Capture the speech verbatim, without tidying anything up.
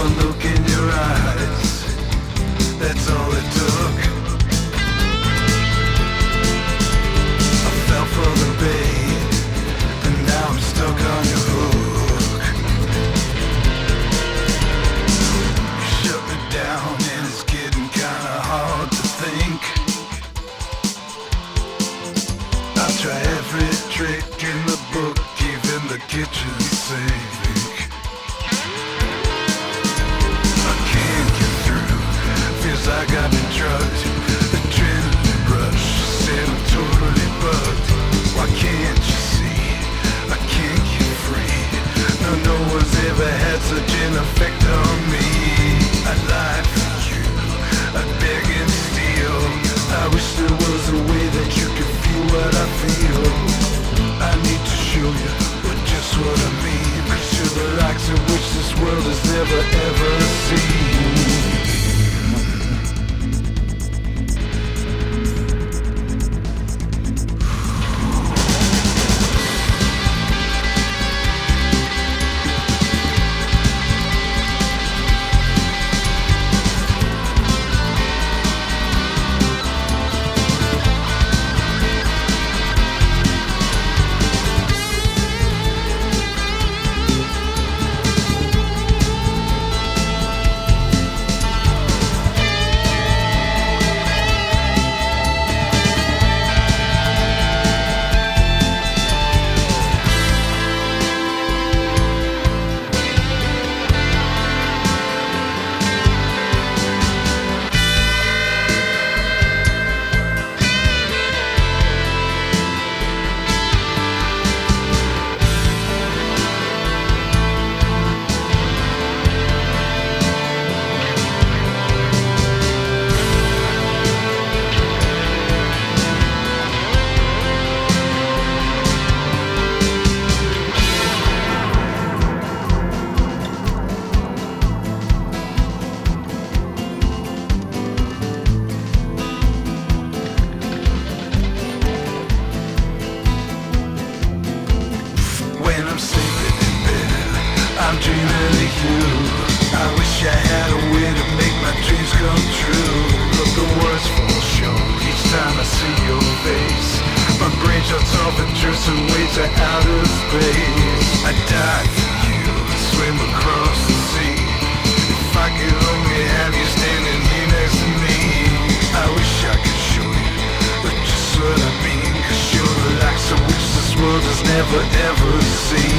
One look in your eyes, that's all it took. I fell for the bait, and now I'm stuck on your hook. You shut me down and it's getting kinda hard to think. I'll try every trick in the book, even the kitchen sink. I can't get through, feels like I've been drugged. Adrenaline rush, said I'm totally bugged. Why can't you see, I can't get free. No, no one's ever had such an effect on me. I lied for you, I beg and steal. I wish there was a way that you could feel what I feel. I need to show you what just what I mean, 'cause you're the likes of which this world has never ever seen. I'm dreaming of you. I wish I had a way to make my dreams come true. But the words fall short each time I see your face. My brain shuts off and drifts away to outer space. I died for you, swim across the sea. If I could only have you standing here next to me. I wish I could show you, but just what I mean, 'cause you're the likes of which this world has never ever seen.